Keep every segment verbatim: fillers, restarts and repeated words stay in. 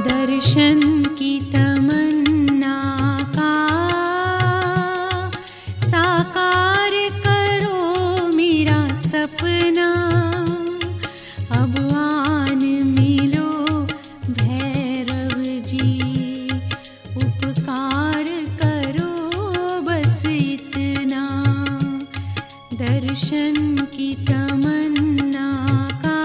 दर्शन की तमन्ना का साकार करो मेरा सपना। अब आन मिलो भैरव जी, उपकार करो बस इतना। दर्शन की तमन्ना का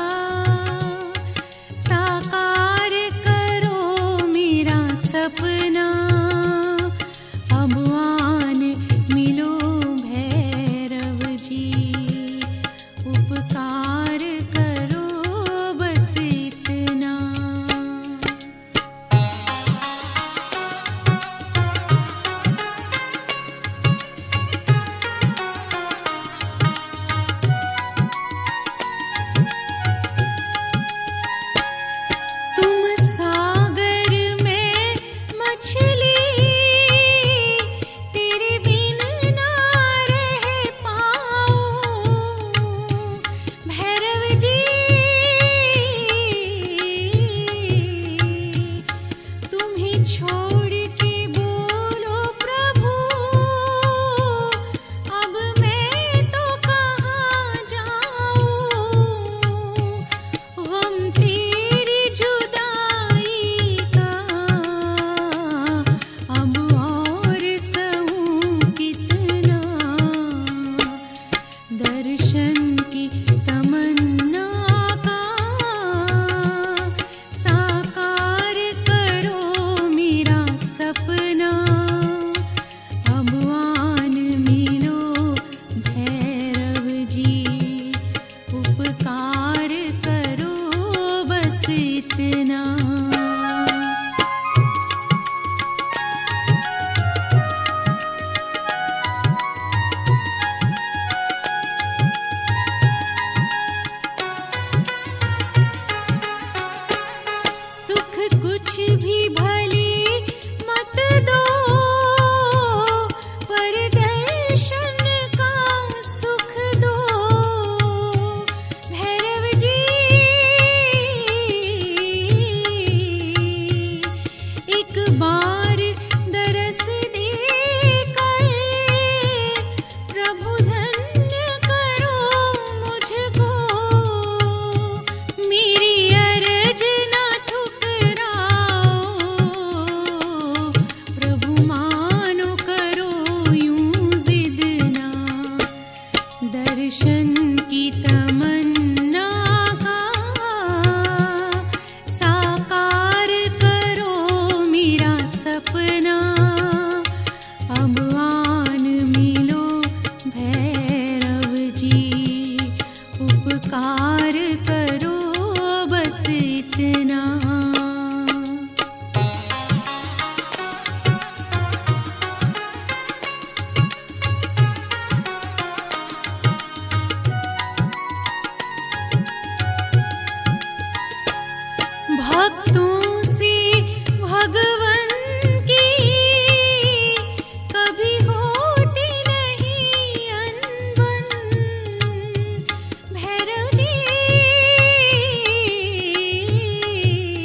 साकार करो मेरा सपना। अब आन मिलो भैरव जी, उपकार करो बस इतना। तुम सागर में मछली, तेरे बिन ना रह पाऊं भैरव जी। तुम्हें छोड़ के बोलो प्रभु, अब मैं तो कहाँ जाऊं। गम तेरी जुदाई का अब और सहूं कितना। दर्शन की तमन्ना का साकार करो मेरा सपना। अब आन मिलो भैरव जी, उपकार करो बस इतना। सुख कुछ भी भली मत दो, पर दर्शन का सुख दो भैरव जी। एक बार दरस देकर प्रभु धन्य करो मुझको। मेरी अर्ज ना ठुकराओ प्रभु, मानो करो यूं जिद ना। दर्शन की तमन्ना का साकार करो मेरा सपना। अब आन मिलो भैरव जी, उपकार करो बस इतना। भक्तों से भगवन की कभी होती नहीं अनबन भैरव जी।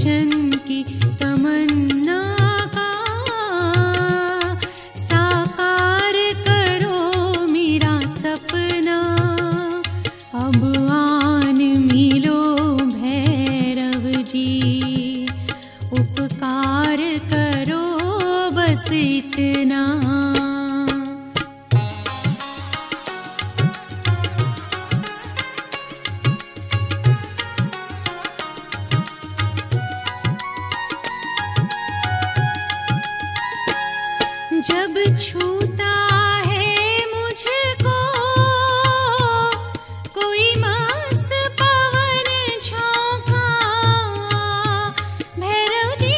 दर्शन की तमन्ना का साकार करो मेरा सपना। अब आन मिलो भैरव जी, उपकार करो बस इतना। जब छूता है मुझको कोई मस्त पवन झोंका, भैरव जी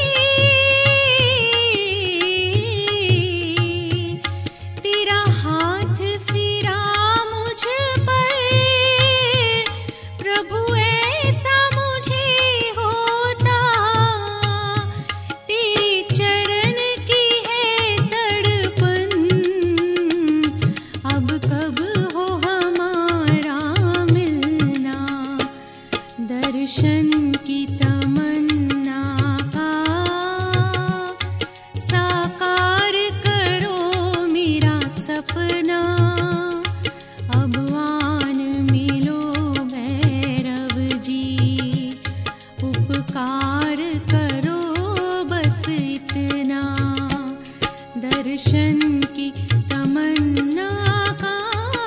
तेरा हाथ फिरा मुझ पर, प्रभु ऐसा मुझे होता, तेरे चरण की अब कब हो हमारा मिलना। दर्शन की तमन्ना का साकार करो मेरा सपना। अब आन मिलो भैरव जी, उपकार करो बस इतना। दर्शन की तमन्ना का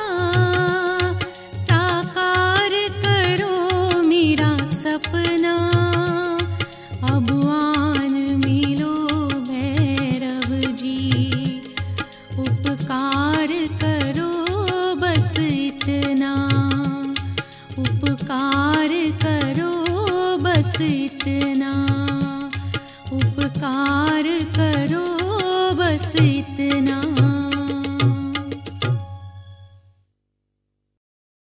साकार करो मेरा सपना। अब आन मिलो भैरव जी, उपकार करो बस इतना। उपकार करो बस इतना। उपकार